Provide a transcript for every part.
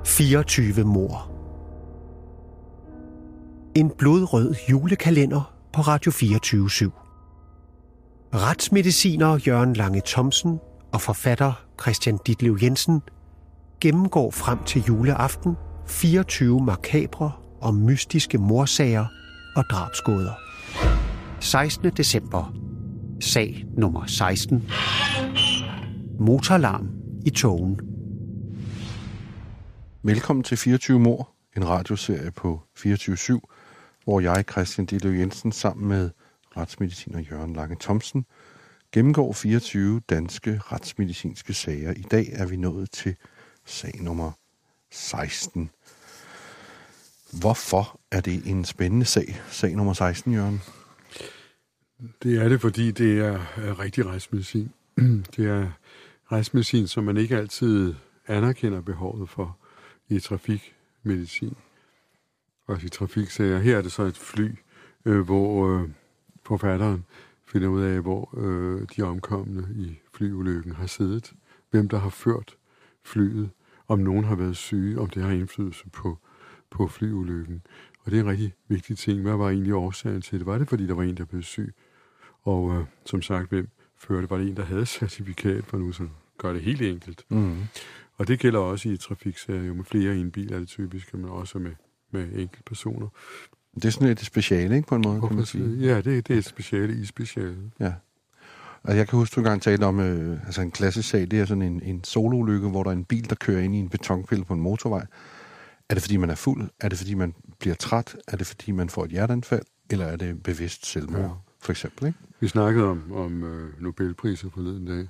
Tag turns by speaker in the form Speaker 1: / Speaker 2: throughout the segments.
Speaker 1: 24 mord. En blodrød julekalender på Radio 24/7. Retsmediciner Jørgen Lange Thomsen og forfatter Christian Ditlev Jensen gennemgår frem til juleaften 24 makabre og mystiske mordsager og drabsgåder. 16. december. Sag nummer 16. Motorlarm i togen.
Speaker 2: Velkommen til 24 mord, en radioserie på 24/7, hvor jeg, Christian Ditlev Jensen, sammen med retsmediciner Jørgen Lange Thomsen, gennemgår 24 danske retsmedicinske sager. I dag er vi nået til sag nummer 16. Hvorfor er det en spændende sag nummer 16, Jørgen?
Speaker 3: Det er det, fordi det er rigtig retsmedicin. Det er retsmedicin, som man ikke altid anerkender behovet for i trafikmedicin. Også i trafiksager. Her er det så et fly, hvor forfatteren finder ud af, hvor de omkomne i flyulykken har siddet. Hvem der har ført flyet. Om nogen har været syge. Om det har indflydelse på flyulykken. Og det er en rigtig vigtig ting. Hvad var egentlig årsagen til det? Var det, fordi der var en, der blev syg? Og som sagt, hvem førte? Var det en, der havde certifikat for nu, så gør det helt enkelt. Mm-hmm. Og det gælder også i trafiksager. Jo med flere i en bil er det typisk, men også med enkelte personer.
Speaker 2: Det er sådan et speciale, ikke, på en måde, kan man sige?
Speaker 3: Ja, det er et speciale i speciale.
Speaker 2: Ja. Og jeg kan huske, du engang talte om en klassisk sag. Det er sådan en soloulykke, hvor der er en bil, der kører ind i en betonpille på en motorvej. Er det, fordi man er fuld? Er det, fordi man bliver træt? Er det, fordi man får et hjerteanfald? Eller er det bevidst selvmord, for eksempel, ikke?
Speaker 3: Vi snakkede om Nobelpriser forleden dag.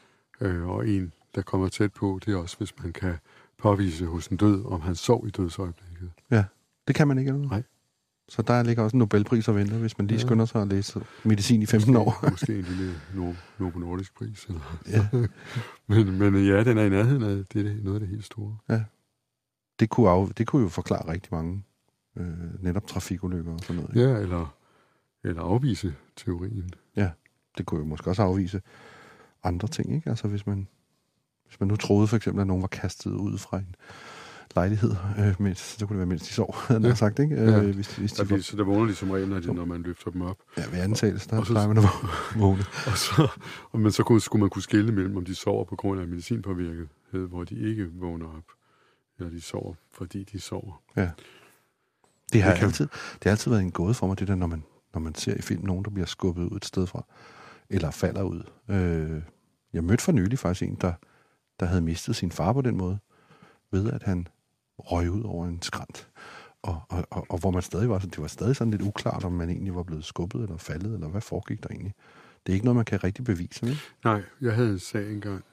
Speaker 3: Og en, der kommer tæt på, det er også, hvis man kan påvise hos en død, om han sov i dødsøjeblikket.
Speaker 2: Ja, det kan man ikke, eller?
Speaker 3: Nej. Så
Speaker 2: der ligger også en Nobelpris at vente, hvis man lige skynder sig at læse medicin i 15 år.
Speaker 3: Måske en lille Novo Nordisk pris. Eller. Ja. men ja, den er i nærheden af det er noget af det helt store.
Speaker 2: Ja. Det kunne jo forklare rigtig mange netop trafikulykker og sådan noget.
Speaker 3: Ja, eller afvise teorien.
Speaker 2: Ja, det kunne jo måske også afvise andre ting, ikke? Altså hvis man nu troede for eksempel, at nogen var kastet ud fra en lejlighed, så kunne det være, mens de sov, havde jeg sagt, ikke?
Speaker 3: Ja. Så der vågner de som regel, når man løfter dem op.
Speaker 2: Ja, ved antagelse, der plejer man at vågne.
Speaker 3: Men så skulle man kunne skille mellem, om de sover på grund af medicinpåvirkethed, hvor de ikke vågner op, eller de sover, fordi de sover. Ja.
Speaker 2: Det har altid været en gåde for mig, det der, når man ser i film nogen, der bliver skubbet ud et sted fra, eller falder ud. Jeg mødte for nylig faktisk en, der havde mistet sin far på den måde, ved at han røg ud over en skrant. Og hvor man stadig var, det var stadig sådan lidt uklart, om man egentlig var blevet skubbet eller faldet, eller hvad foregik der egentlig. Det er ikke noget, man kan rigtig bevise, ikke?
Speaker 3: Nej, jeg havde en sag engang,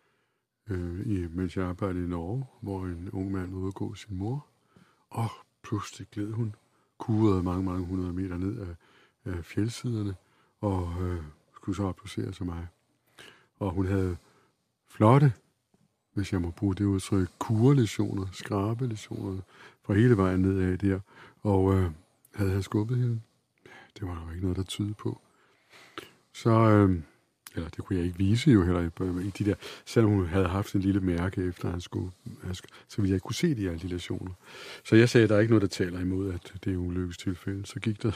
Speaker 3: mens jeg arbejdede i Norge, hvor en ung mand var ude at gå sin mor, og pludselig gled hun, kurede mange hundrede meter ned af fjeldsiderne, og skulle så opdosere sig mig. Og hun havde flotte, hvis jeg må bruge det udtryk, kurelesioner, skrabelesioner, fra hele vejen nedad der, og havde han skubbet hende. Det var der jo ikke noget, der tydede på. Så, eller det kunne jeg ikke vise jo heller i de der, selvom hun havde haft en lille mærke efter, så ville jeg ikke kunne se de her lesioner. Så jeg sagde, at der er ikke noget, der taler imod, at det er ulykkestilfælde. Så gik der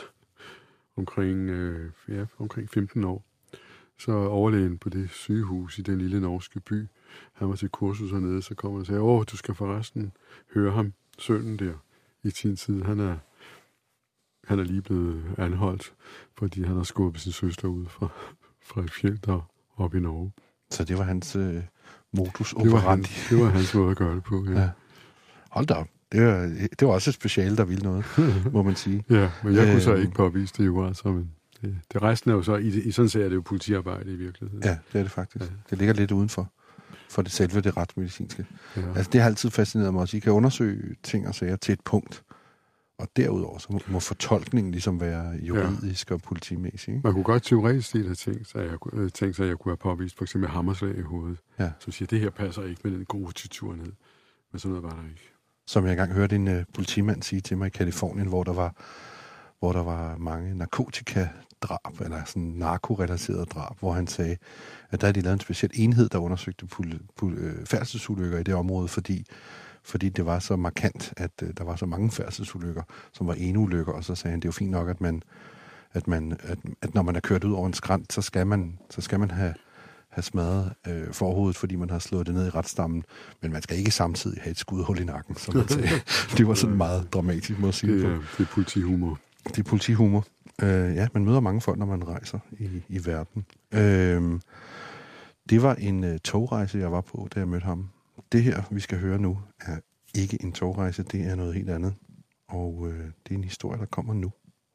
Speaker 3: omkring 15 år. Så overlægen på det sygehus i den lille norske by, han var til kursus hernede, så kom han og sagde, du skal forresten høre ham, sønnen der, i sin tid. Han er lige blevet anholdt, fordi han har skubbet sin søster ud fra et fjeld deroppe i Norge.
Speaker 2: Så det var hans modus operandi.
Speaker 3: Det var hans måde at gøre det på, ja.
Speaker 2: Hold da op. Det var også et speciale, der ville noget, må man sige.
Speaker 3: Ja, men jeg kunne så ikke påvise det jo, altså, men det resten er jo så, i sådan ser det jo politiarbejde i virkeligheden.
Speaker 2: Ja, det er det faktisk. Ja. Det ligger lidt udenfor for det retsmedicinske. Ja. Altså, det har altid fascineret mig også. I kan undersøge ting og sager til et punkt, og derudover så må fortolkningen ligesom være juridisk og politimæssig. Ikke?
Speaker 3: Man kunne godt teoretisk have tænkt sig, at jeg kunne have påvist for eksempel hammerslag i hovedet, som siger, det her passer ikke med den gode titur ned. Men sådan noget var der ikke.
Speaker 2: Som jeg engang hørte en politimand sige til mig i Kalifornien, hvor der var mange narkotikadrab, eller sådan narkorelaterede drab, hvor han sagde, at der havde de lavet en speciel enhed, der undersøgte færdselsulykker i det område, fordi fordi det var så markant, at der var så mange færdselsulykker, som var eneulykker, og så sagde han, det er jo fint nok, at når man er kørt ud over en skrant, så skal man have smadret forhovedet, fordi man har slået det ned i retstammen, men man skal ikke samtidig have et skudhul i nakken, som man sagde. Det var sådan meget dramatisk måde at sige det på.
Speaker 3: Det er politihumor.
Speaker 2: Det er politihumor. Ja, man møder mange folk, når man rejser i verden. Det var en togrejse, jeg var på, da jeg mødte ham. Det her, vi skal høre nu, er ikke en togrejse, det er noget helt andet. Og det er en historie, der kommer nu.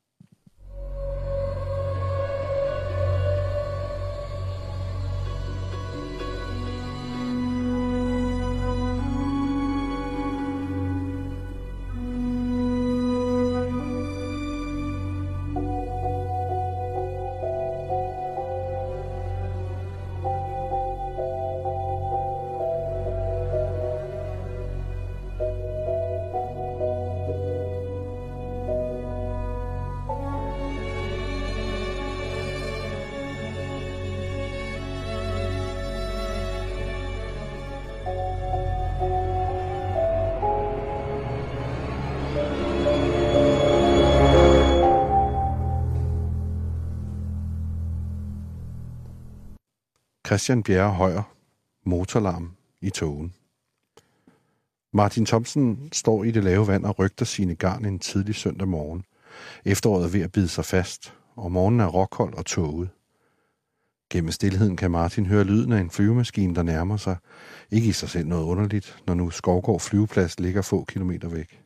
Speaker 2: Christian Bjerre Højer, motorlarm i togen. Martin Thomsen står i det lave vand og rygter sine garn en tidlig søndag morgen. Efteråret er ved at bide sig fast, og morgenen er råkold og tåget. Gennem stilheden kan Martin høre lyden af en flyvemaskine, der nærmer sig. Ikke i sig selv noget underligt, når nu Skovgård flyveplads ligger få kilometer væk.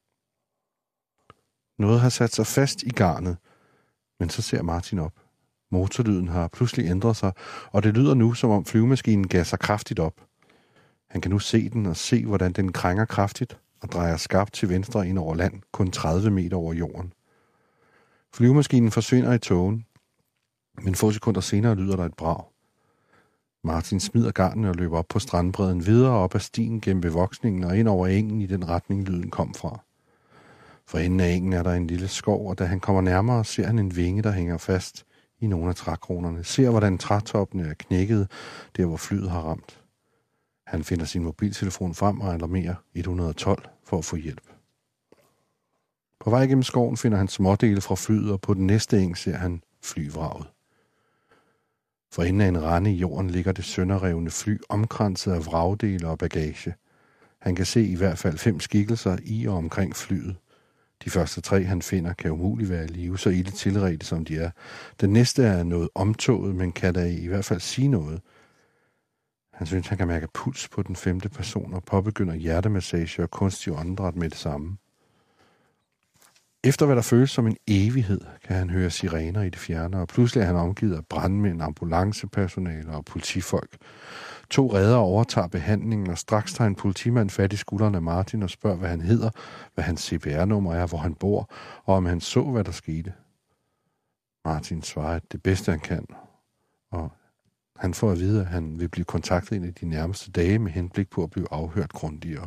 Speaker 2: Noget har sat sig fast i garnet, men så ser Martin op. Motorlyden har pludselig ændret sig, og det lyder nu, som om flyvemaskinen gasser kraftigt op. Han kan nu se den og se, hvordan den krænger kraftigt og drejer skarpt til venstre ind over land, kun 30 meter over jorden. Flyvemaskinen forsvinder i togen, men få sekunder senere lyder der et brag. Martin smider garnen og løber op på strandbredden, videre op ad stien gennem bevoksningen og ind over engen i den retning, lyden kom fra. For enden af engen er der en lille skov, og da han kommer nærmere, ser han en vinge, der hænger fast i nogle af trækronerne. Ser, hvordan trætoppene er knækket, der hvor flyet har ramt. Han finder sin mobiltelefon frem og alarmerer 112 for at få hjælp. På vej gennem skoven finder han smådele fra flyet, og på den næste eng ser han flyvraget. For enden af en rende i jorden ligger det sønderrevne fly, omkranset af vragdele og bagage. Han kan se i hvert fald 5 skikkelser i og omkring flyet. De første 3, han finder, kan umuligt være i live, så ilde tilredte som de er. Den næste er noget omtoget, men kan da i hvert fald sige noget. Han synes, han kan mærke puls på den 5. person og påbegynder hjertemassage og kunstig åndedræt med det samme. Efter hvad der føles som en evighed, kan han høre sirener i det fjerne, og pludselig er han omgivet af brandmænd, ambulancepersonale og politifolk. 2 reddere overtager behandlingen, og straks tager en politimand fat i skulderen af Martin og spørger, hvad han hedder, hvad hans CPR-nummer er, hvor han bor, og om han så, hvad der skete. Martin svarer, at det bedste han kan, og han får at vide, at han vil blive kontaktet en af de nærmeste dage med henblik på at blive afhørt grundigere.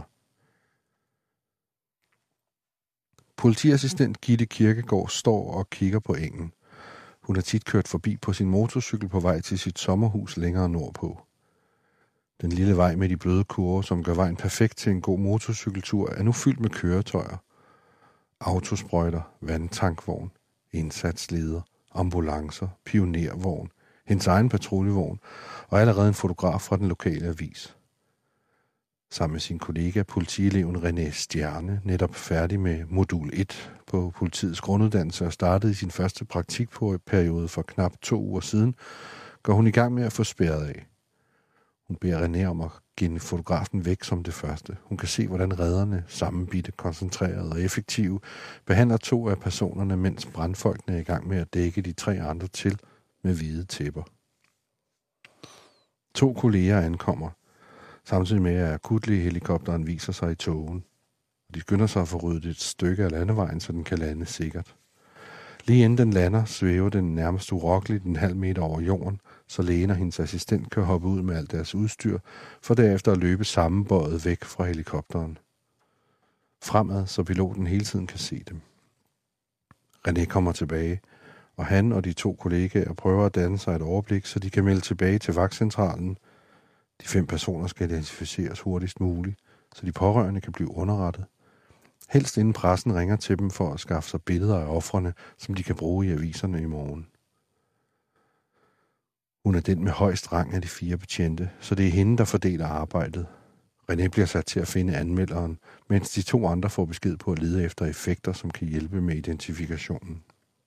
Speaker 2: Politiassistent Gitte Kirkegaard står og kigger på engen. Hun har tit kørt forbi på sin motorcykel på vej til sit sommerhus længere nordpå. Den lille vej med de bløde kurver, som gør vejen perfekt til en god motorcykeltur, er nu fyldt med køretøjer. Autosprøjter, vandtankvogn, indsatsleder, ambulancer, pionervogn, hendes egen patruljevogn og allerede en fotograf fra den lokale avis. Sammen med sin kollega, politieleven René Stjerne, netop færdig med modul 1 på politiets grunduddannelse og startede i sin første praktikperiode for knap 2 uger siden, går hun i gang med at få spærret af. Hun beder René om at give fotografen væk som det første. Hun kan se, hvordan redderne, sammenbitte, koncentrerede og effektive, behandler 2 af personerne, mens brandfolkene er i gang med at dække de 3 andre til med hvide tæpper. 2 kolleger ankommer, samtidig med at akutlægehelikopteren viser sig i togen. De skynder sig at få ryddet et stykke af landevejen, så den kan lande sikkert. Lige inden den lander, svæver den nærmest urokkeligt en halv meter over jorden, så lægen og hendes assistent kan hoppe ud med alt deres udstyr, for derefter at løbe sammenbøjet væk fra helikopteren. Fremad, så piloten hele tiden kan se dem. René kommer tilbage, og han og de 2 kollegaer prøver at danne sig et overblik, så de kan melde tilbage til vagtcentralen. De 5 personer skal identificeres hurtigst muligt, så de pårørende kan blive underrettet. Helst inden pressen ringer til dem for at skaffe sig billeder af ofrene, som de kan bruge i aviserne i morgen. Hun er den med højst rang af de 4 betjente, så det er hende, der fordeler arbejdet. René bliver sat til at finde anmelderen, mens de 2 andre får besked på at lede efter effekter, som kan hjælpe med identifikationen.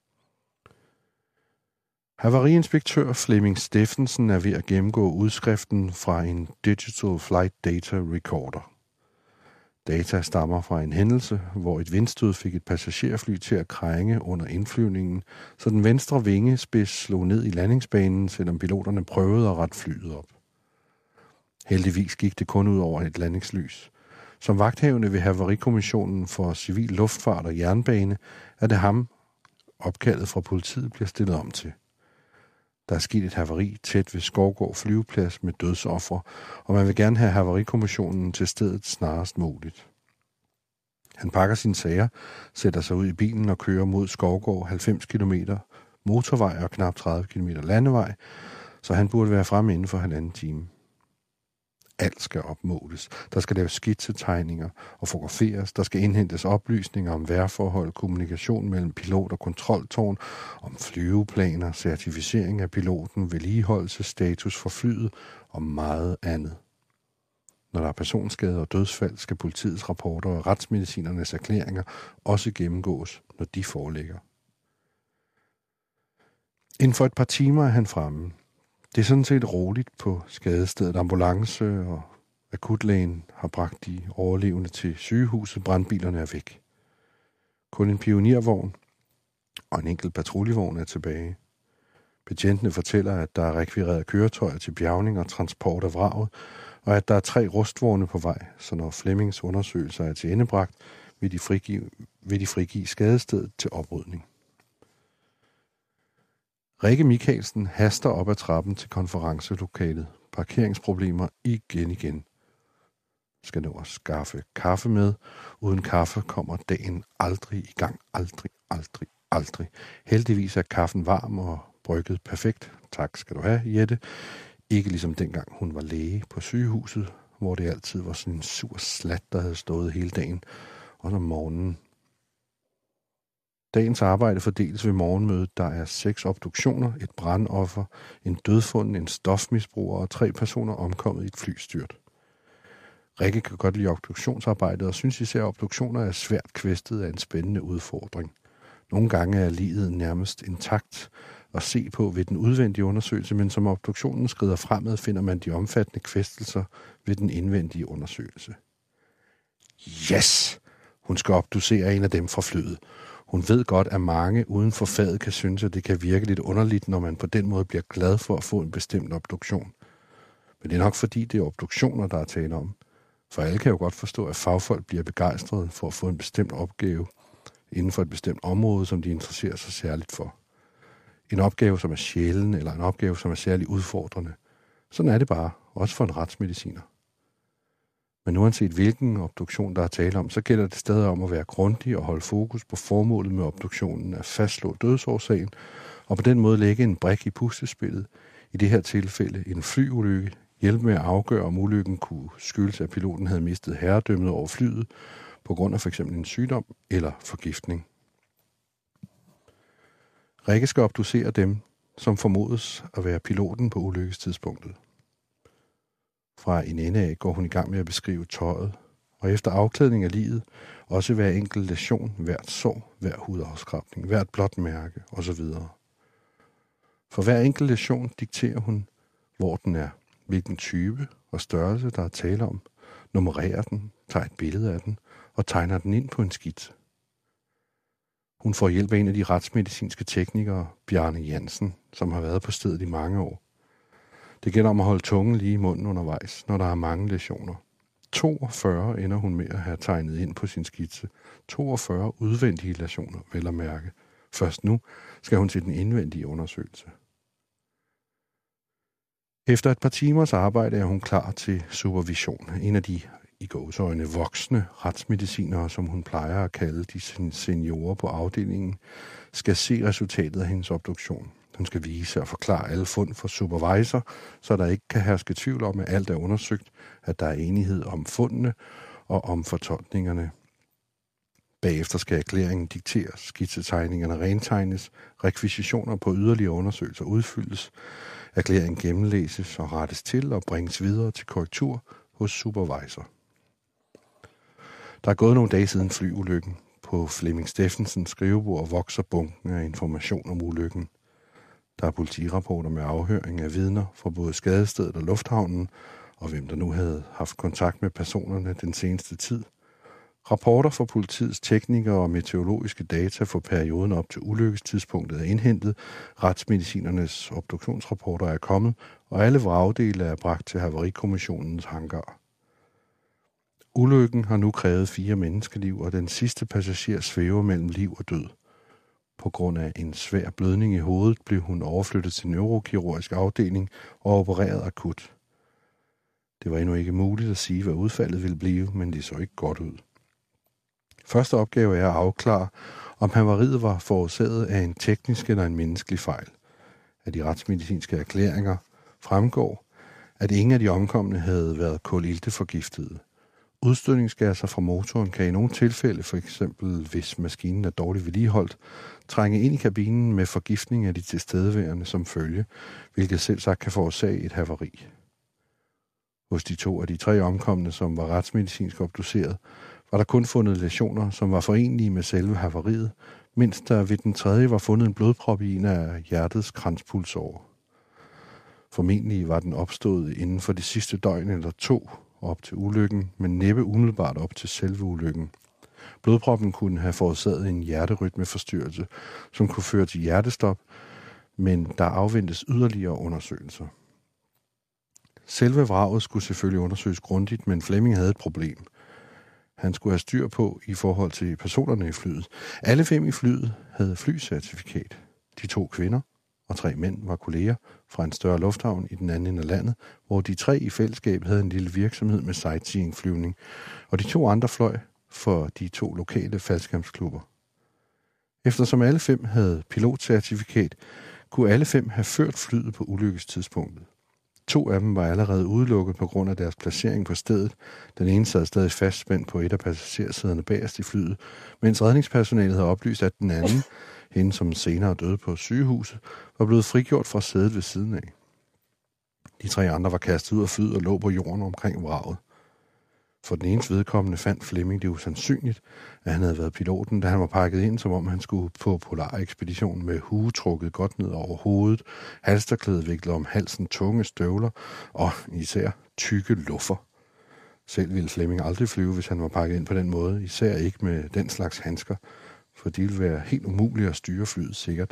Speaker 2: Havariinspektør Flemming Steffensen er ved at gennemgå udskriften fra en Digital Flight Data Recorder. Data stammer fra en hændelse, hvor et vindstød fik et passagerfly til at krænge under indflyvningen, så den venstre vingespids slog ned i landingsbanen, selvom piloterne prøvede at rette flyet op. Heldigvis gik det kun ud over et landingslys. Som vagthavende ved Havarikommissionen for Civil Luftfart og Jernbane er det ham, opkaldet fra politiet bliver stillet om til. Der er sket et havari tæt ved Skovgård flyveplads med dødsoffer, og man vil gerne have Havarikommissionen til stedet snarest muligt. Han pakker sine sager, sætter sig ud i bilen og kører mod Skovgård 90 km motorvej og knap 30 km landevej, så han burde være fremme inden for 1,5 time. Alt skal opmåles. Der skal laves skitsetegninger og fotograferes. Der skal indhentes oplysninger om vejrforhold, kommunikation mellem pilot og kontroltårn, om flyveplaner, certificering af piloten, vedligeholdelsesstatus for flyet og meget andet. Når der er personskade og dødsfald, skal politiets rapporter og retsmedicinernes erklæringer også gennemgås, når de foreligger. Inden for et par timer er han fremme. Det er sådan set roligt på skadestedet. Ambulance og akutlægen har bragt de overlevende til sygehuset. Brandbilerne er væk. Kun en pioniervogn og en enkelt patruljevogn er tilbage. Betjentene fortæller, at der er rekvireret køretøjer til bjærgning og transport af vraget, og at der er 3 rustvogne på vej, så når Flemmings undersøgelser er til endebragt, vil de frigive skadestedet til oprydning. Rikke Michaelsen haster op ad trappen til konferencelokalet. Parkeringsproblemer igen. Skal nå at skaffe kaffe med. Uden kaffe kommer dagen aldrig i gang. Aldrig. Heldigvis er kaffen varm og brygget perfekt. Tak skal du have, Jette. Ikke ligesom dengang hun var læge på sygehuset, hvor det altid var sådan en sur slat, der havde stået hele dagen. Og om morgenen. Dagens arbejde fordeles ved morgenmødet. Der er 6 obduktioner, et brandoffer, en dødfunden, en stofmisbruger og 3 personer omkommet i et flystyrt. Rikke kan godt lide obduktionsarbejdet og synes især, at obduktioner er svært kvæstet af en spændende udfordring. Nogle gange er liget nærmest intakt at se på ved den udvendige undersøgelse, men som obduktionen skrider fremad, finder man de omfattende kvæstelser ved den indvendige undersøgelse. Yes! Hun skal obducere en af dem fra flyet. Hun ved godt, at mange uden for faget kan synes, at det kan virke lidt underligt, når man på den måde bliver glad for at få en bestemt obduktion. Men det er nok fordi, det er obduktioner, der er tale om. For alle kan jo godt forstå, at fagfolk bliver begejstrede for at få en bestemt opgave inden for et bestemt område, som de interesserer sig særligt for. En opgave, som er sjælden, eller en opgave, som er særligt udfordrende. Sådan er det bare, også for en retsmediciner. Men uanset hvilken obduktion, der er tale om, så gælder det stadig om at være grundig og holde fokus på formålet med obduktionen, at fastslå dødsårsagen, og på den måde lægge en brik i puslespillet, i det her tilfælde en flyulykke, hjælpe med at afgøre, om ulykken kunne skyldes, at piloten havde mistet herredømmet over flyet, på grund af f.eks. en sygdom eller forgiftning. Rikke skal obducere dem, som formodes at være piloten på ulykkestidspunktet. Fra en ende af går hun i gang med at beskrive tøjet, og efter afklædning af liget, også hver enkelt læsion, hvert sår, hver hudafskrabning, hvert blåt mærke osv. For hver enkelt læsion dikterer hun, hvor den er, hvilken type og størrelse, der er tale om, nummererer den, tager et billede af den og tegner den ind på en skitse. Hun får hjælp af en af de retsmedicinske teknikere, Bjarne Jansen, som har været på stedet i mange år. Det gælder om at holde tungen lige i munden undervejs, når der er mange læsioner. 42 ender hun med at have tegnet ind på sin skitse. 42 udvendige læsioner, vel at mærke. Først nu skal hun til den indvendige undersøgelse. Efter et par timers arbejde er hun klar til supervision. En af de i gåseøjne voksne retsmedicinere, som hun plejer at kalde de seniorer på afdelingen, skal se resultatet af hendes obduktion. Hun skal vise og forklare alle fund for supervisor, så der ikke kan herske tvivl om, at alt er undersøgt, at der er enighed om fundene, og om fortolkningerne. Bagefter skal erklæringen dikteres, skitsetegningerne rentegnes, rekvisitioner på yderligere undersøgelser udfyldes, erklæringen gennemlæses og rettes til og bringes videre til korrektur hos supervisor. Der er gået nogle dage siden flyulykken. På Flemming Steffensens skrivebord vokser bunken af information om ulykken. Der er politirapporter med afhøring af vidner fra både skadestedet og lufthavnen, og hvem der nu havde haft kontakt med personerne den seneste tid. Rapporter fra politiets teknikere og meteorologiske data for perioden op til ulykkestidspunktet er indhentet, retsmedicinernes obduktionsrapporter er kommet, og alle vragdele er bragt til Havarikommissionens hangar. Ulykken har nu krævet 4 menneskeliv, og den sidste passager svæver mellem liv og død. På grund af en svær blødning i hovedet blev hun overflyttet til neurokirurgisk afdeling og opereret akut. Det var endnu ikke muligt at sige, hvad udfaldet ville blive, men det så ikke godt ud. Første opgave er at afklare, om havariet var forårsaget af en teknisk eller en menneskelig fejl. Af de retsmedicinske erklæringer fremgår, at ingen af de omkomne havde været kulilteforgiftede. Udstødningsgasser fra motoren kan i nogle tilfælde, f.eks. hvis maskinen er dårligt vedligeholdt, trænge ind i kabinen med forgiftning af de tilstedeværende som følge, hvilket selvsagt kan forårsage et havari. Hos de 2 af de 3 omkomne, som var retsmedicinsk obduceret, var der kun fundet læsioner, som var forenlige med selve havariet, mens der ved den 3. var fundet en blodprop i en af hjertets kranspulsårer. Formentlig var den opstået inden for de sidste døgn eller 2 op til ulykken, men næppe umiddelbart op til selve ulykken. Blodproppen kunne have forårsaget en hjerterytmeforstyrrelse, som kunne føre til hjertestop, men der afventes yderligere undersøgelser. Selve vraget skulle selvfølgelig undersøges grundigt, men Flemming havde et problem. Han skulle have styr på i forhold til personerne i flyet. Alle 5 i flyet havde flycertifikat. De 2 kvinder og 3 mænd var kolleger fra en større lufthavn i den anden ende af landet, hvor de 3 i fællesskab havde en lille virksomhed med sightseeing-flyvning, og de 2 andre fløj for de 2 lokale faldskærmsklubber. Eftersom alle 5 havde pilotcertifikat, kunne alle 5 have ført flyet på ulykkestidspunktet. 2 af dem var allerede udelukket på grund af deres placering på stedet. Den ene sad stadig fastspændt på et af passagersæderne bagerst i flyet, mens redningspersonalet havde oplyst, at den anden, hende som senere døde på sygehuset, var blevet frigjort fra sædet ved siden af. De 3 andre var kastet ud af flyet og lå på jorden omkring vraget. For den enes vedkommende fandt Flemming det usandsynligt, at han havde været piloten, da han var pakket ind, som om han skulle på polarekspedition med hue trukket godt ned over hovedet, halsterklæde viklet om halsen, tunge støvler og især tykke luffer. Selv ville Flemming aldrig flyve, hvis han var pakket ind på den måde, især ikke med den slags handsker, for de ville være helt umulige at styre flyet sikkert.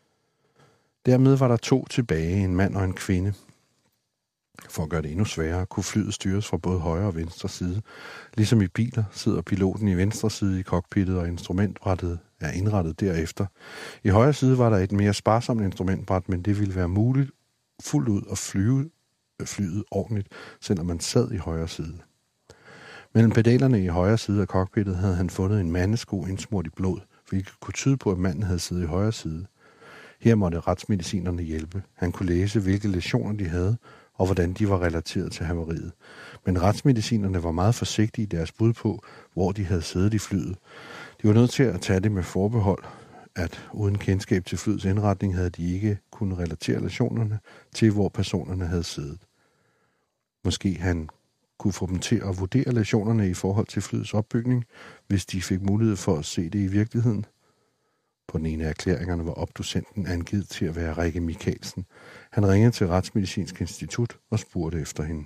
Speaker 2: Dermed var der 2 tilbage, en mand og en kvinde. For at gøre det endnu sværere, kunne flyet styres fra både højre og venstre side. Ligesom i biler sidder piloten i venstre side i cockpittet, og instrumentbrættet er indrettet derefter. I højre side var der et mere sparsomt instrumentbræt, men det ville være muligt fuldt ud at flyve flyet ordentligt, selvom man sad i højre side. Mellem pedalerne i højre side af cockpittet havde han fundet en mandesko indsmurt i blod, hvilket kunne tyde på, at manden havde siddet i højre side. Her måtte retsmedicinerne hjælpe. Han kunne læse, hvilke læsioner de havde, og hvordan de var relateret til havariet. Men retsmedicinerne var meget forsigtige i deres bud på, hvor de havde siddet i flyet. De var nødt til at tage det med forbehold, at uden kendskab til flyets indretning havde de ikke kunnet relatere læsionerne til, hvor personerne havde siddet. Måske han kunne få dem til at vurdere læsionerne i forhold til flyets opbygning, hvis de fik mulighed for at se det i virkeligheden. På den ene af erklæringerne var obducenten angivet til at være Rikke Michaelsen. Han ringede til Retsmedicinsk Institut og spurgte efter hende.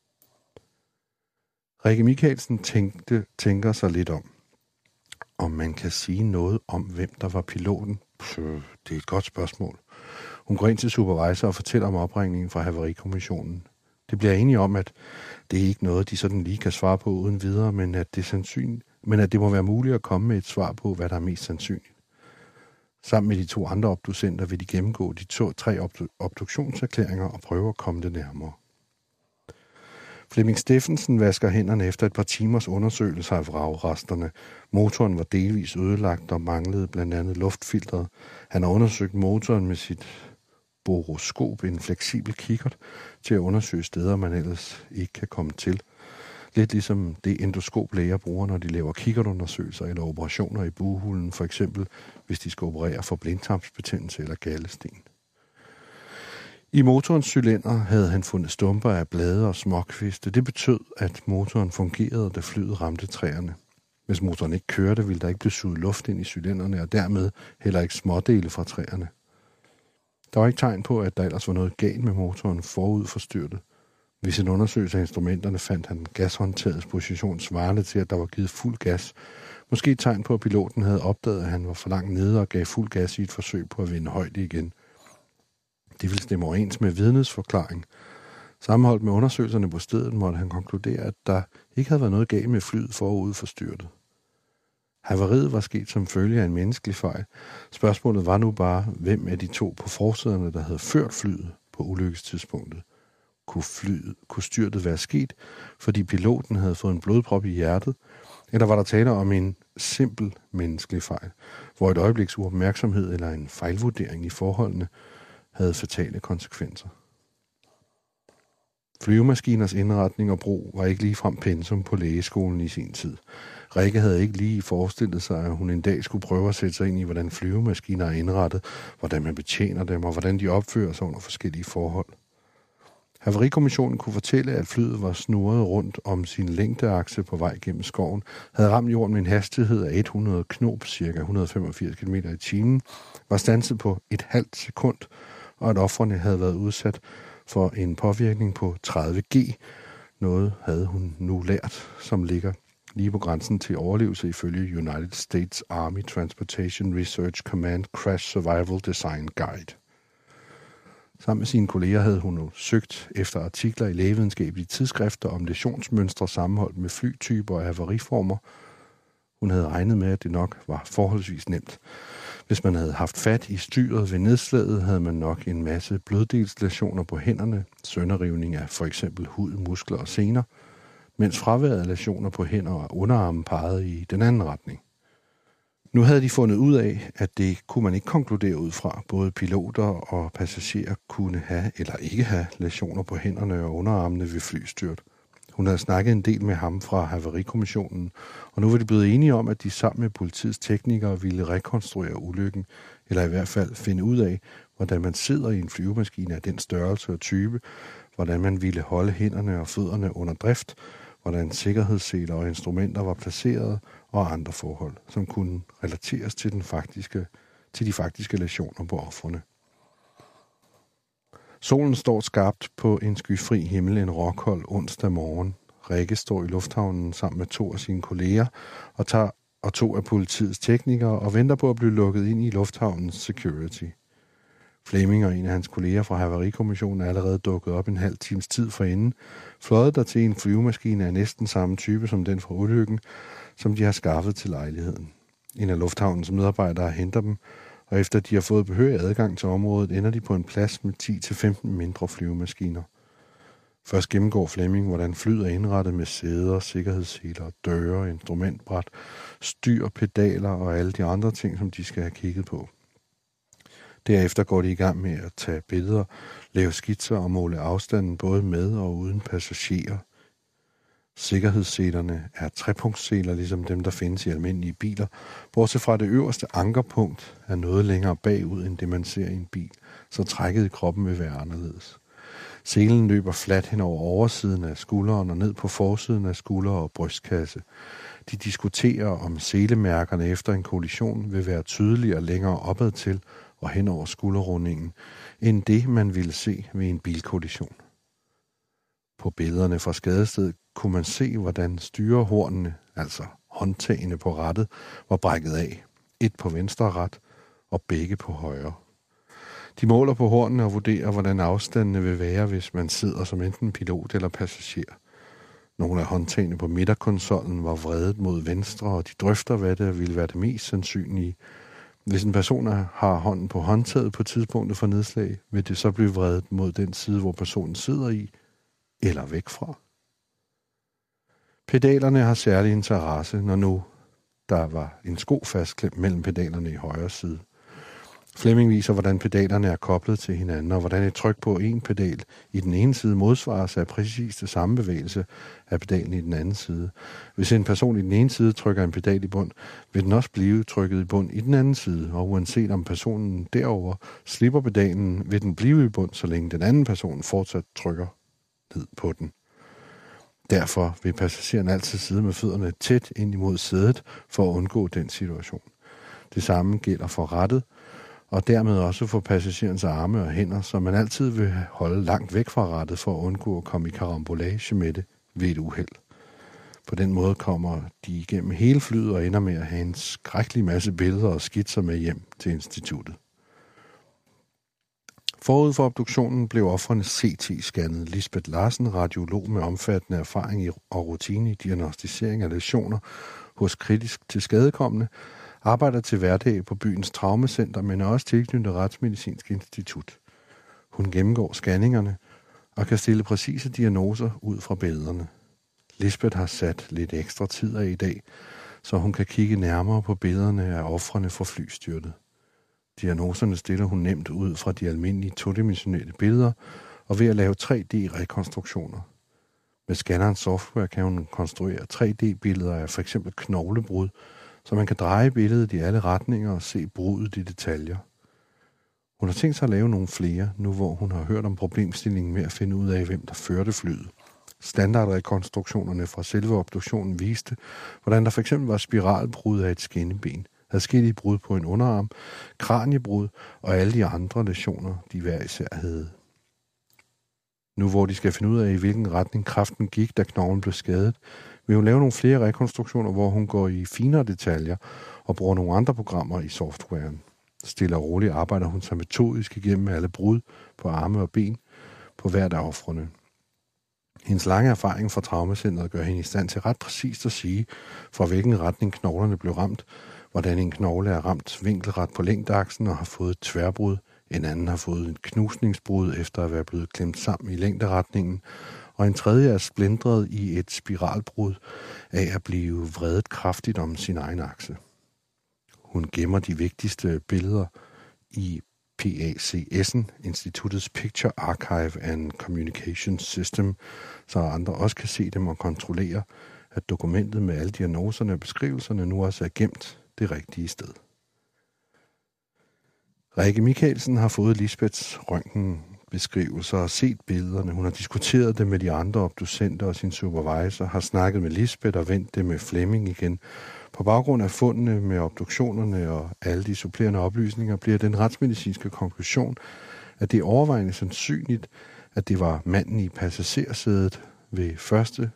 Speaker 2: Rikke Michaelsen tænker sig lidt om man kan sige noget om, hvem der var piloten. Det er et godt spørgsmål. Hun går ind til supervisor og fortæller om opringningen fra Havarikommissionen. Det bliver enige om, at det er ikke noget, de sådan lige kan svare på uden videre, men at det må være muligt at komme med et svar på, hvad der er mest sandsynligt. Sammen med de 2 andre obducenter vil de gennemgå de 3 obduktionserklæringer og prøve at komme det nærmere. Flemming Steffensen vasker hænderne efter et par timers undersøgelser af vragresterne. Motoren var delvis ødelagt og manglede blandt andet luftfiltret. Han har undersøgt motoren med sit boroskop, en fleksibel kikkert, til at undersøge steder, man ellers ikke kan komme til. Lidt ligesom det endoskoplæger bruger, når de laver kikkertundersøgelser eller operationer i bughulen, for eksempel hvis de skal operere for blindtarmsbetændelse eller galdesten. I motorens cylinder havde han fundet stumper af blade og småkviste. Det betød, at motoren fungerede, da flyet ramte træerne. Hvis motoren ikke kørte, ville der ikke blive suget luft ind i cylinderne, og dermed heller ikke smådele fra træerne. Der var ikke tegn på, at der ellers var noget galt med motoren forud for styrtet. Ved sin undersøgelse af instrumenterne fandt han gashåndtagets position svarende til, at der var givet fuld gas. Måske et tegn på, at piloten havde opdaget, at han var for langt nede og gav fuld gas i et forsøg på at vinde højde igen. Det ville stemme overens med vidnets forklaring. Sammenholdt med undersøgelserne på stedet måtte han konkludere, at der ikke havde været noget galt med flyet forud for styrtet. Havariet var sket som følge af en menneskelig fejl. Spørgsmålet var nu bare, hvem af de to på forsæderne, der havde ført flyet på ulykkestidspunktet. Kunne styrtet være sket, fordi piloten havde fået en blodprop i hjertet, eller var der tale om en simpel menneskelig fejl, hvor et øjebliks uopmærksomhed eller en fejlvurdering i forholdene havde fatale konsekvenser. Flyvemaskiners indretning og brug var ikke ligefrem pensum på lægeskolen i sin tid. Rikke havde ikke lige forestillet sig, at hun en dag skulle prøve at sætte sig ind i, hvordan flyvemaskiner er indrettet, hvordan man betjener dem og hvordan de opfører sig under forskellige forhold. Havarikommissionen kunne fortælle, at flyet var snurret rundt om sin længdeakse på vej gennem skoven, havde ramt jorden med en hastighed af 100 knob, ca. 185 km i timen, var standset på et halvt sekund, og at ofrene havde været udsat for en påvirkning på 30 G. Noget havde hun nu lært, som ligger lige på grænsen til overlevelse ifølge United States Army Transportation Research Command Crash Survival Design Guide. Sammen med sine kolleger havde hun nu søgt efter artikler i lægevidenskabelige tidsskrifter om lesionsmønstre sammenholdt med flytyper og havariformer. Hun havde regnet med, at det nok var forholdsvis nemt. Hvis man havde haft fat i styret ved nedslaget, havde man nok en masse bløddelslæsioner på hænderne, sønderrivning af for eksempel hud, muskler og sener, mens fraværet af læsioner på hænder og underarme pegede i den anden retning. Nu havde de fundet ud af, at det kunne man ikke konkludere ud fra. Både piloter og passagerer kunne have eller ikke have læsioner på hænderne og underarmene ved flystyrt. Hun havde snakket en del med ham fra Havarikommissionen, og nu var de blevet enige om, at de sammen med politiets teknikere ville rekonstruere ulykken, eller i hvert fald finde ud af, hvordan man sidder i en flyvemaskine af den størrelse og type, hvordan man ville holde hænderne og fødderne under drift, hvordan sikkerhedsseler og instrumenter var placeret og andre forhold, som kunne relateres til de faktiske læsioner på ofrene. Solen står skarpt på en skyfri himmel en rockhold onsdag morgen. Rikke står i lufthavnen sammen med 2 af sine kolleger og 2 af politiets teknikere og venter på at blive lukket ind i lufthavnens security. Flemming og en af hans kolleger fra Havarikommissionen er allerede dukket op en halv times tid forinden, fløjet der til en flyvemaskine af næsten samme type som den fra ulykken, som de har skaffet til lejligheden. En af lufthavnens medarbejdere henter dem, og efter de har fået behørig adgang til området, ender de på en plads med 10-15 mindre flyvemaskiner. Først gennemgår Flemming, hvordan flyet er indrettet med sæder, sikkerhedsseler, døre, instrumentbræt, styr, pedaler og alle de andre ting, som de skal have kigget på. Derefter går de i gang med at tage billeder, lave skitser og måle afstanden både med og uden passagerer. Sikkerhedsselerne er trepunktsseler, ligesom dem, der findes i almindelige biler, bortset fra det øverste ankerpunkt er noget længere bagud, end det man ser i en bil, så trækket i kroppen vil være anderledes. Selen løber fladt hen over oversiden af skulderen og ned på forsiden af skulder og brystkasse. De diskuterer, om selemærkerne efter en kollision vil være tydeligere længere opad til og hen over skulderrundingen, end det, man ville se ved en bilkollision. På billederne fra skadestedet kunne man se, hvordan styrehornene, altså håndtagene på rattet, var brækket af. Et på venstre rat og begge på højre. De måler på hornene og vurderer, hvordan afstandene vil være, hvis man sidder som enten pilot eller passager. Nogle af håndtagene på midterkonsollen var vredet mod venstre, og de drøfter, hvad det ville være det mest sandsynlige. Hvis en person har hånden på håndtaget på tidspunktet for nedslag, vil det så blive vredet mod den side, hvor personen sidder i, eller væk fra. Pedalerne har særlig interesse, når nu der var en sko fastklemt mellem pedalerne i højre side. Fleming viser, hvordan pedalerne er koblet til hinanden, og hvordan et tryk på en pedal i den ene side modsvares af præcis det samme bevægelse af pedalen i den anden side. Hvis en person i den ene side trykker en pedal i bund, vil den også blive trykket i bund i den anden side, og uanset om personen derover slipper pedalen, vil den blive i bund, så længe den anden person fortsat trykker ned på den. Derfor vil passageren altid sidde med fødderne tæt ind imod sædet for at undgå den situation. Det samme gælder for rattet, og dermed også for passagerens arme og hænder, som man altid vil holde langt væk fra rattet for at undgå at komme i karambolage med det ved et uheld. På den måde kommer de igennem hele flyet og ender med at have en skrækkelig masse billeder og skitser med hjem til instituttet. Forud for obduktionen blev ofrene CT-scannet. Lisbeth Larsen, radiolog med omfattende erfaring og rutine i diagnostisering af læsioner hos kritisk tilskadekomne, arbejder til hverdag på byens traumacenter, men er også tilknyttet Retsmedicinsk Institut. Hun gennemgår scanningerne og kan stille præcise diagnoser ud fra billederne. Lisbeth har sat lidt ekstra tid af i dag, så hun kan kigge nærmere på billederne af ofrene for flystyrtet. Diagnoserne stiller hun nemt ud fra de almindelige todimensionelle billeder og ved at lave 3D-rekonstruktioner. Med scannerens software kan hun konstruere 3D-billeder af f.eks. knoglebrud, så man kan dreje billedet i alle retninger og se bruddet i detaljer. Hun har tænkt sig at lave nogle flere, nu hvor hun har hørt om problemstillingen med at finde ud af, hvem der førte flyet. Standardrekonstruktionerne fra selve obduktionen viste, hvordan der f.eks. var spiralbrud af et skinneben, adskillige brud på en underarm, kraniebrud og alle de andre læsioner, de hver især havde. Nu hvor de skal finde ud af, i hvilken retning kræften gik, da knoglen blev skadet, vil hun lave nogle flere rekonstruktioner, hvor hun går i finere detaljer og bruger nogle andre programmer i softwaren. Stille og roligt arbejder hun sig metodisk igennem alle brud på arme og ben på hvert af ofrene. Hendes lange erfaring fra traumacentret gør hende i stand til ret præcist at sige, fra hvilken retning knoglerne blev ramt, hvordan en knogle er ramt vinkelret på længdeaksen og har fået et tværbrud, en anden har fået et knusningsbrud efter at være blevet klemt sammen i længderetningen, og en tredje er splintret i et spiralbrud af at blive vredet kraftigt om sin egen akse. Hun gemmer de vigtigste billeder i PACS'en, Instituttets Picture Archive and Communication System, så andre også kan se dem og kontrollere, at dokumentet med alle diagnoserne og beskrivelserne nu også er gemt det rigtige sted. Rikke Michaelsen har fået Lisbeths røntgenbeskrivelser og set billederne. Hun har diskuteret det med de andre obducenter og sin supervisor, har snakket med Lisbeth og vendt det med Fleming igen. På baggrund af fundene med obduktionerne og alle de supplerende oplysninger bliver den retsmedicinske konklusion, at det er overvejende sandsynligt, at det var manden i passagersædet ved første...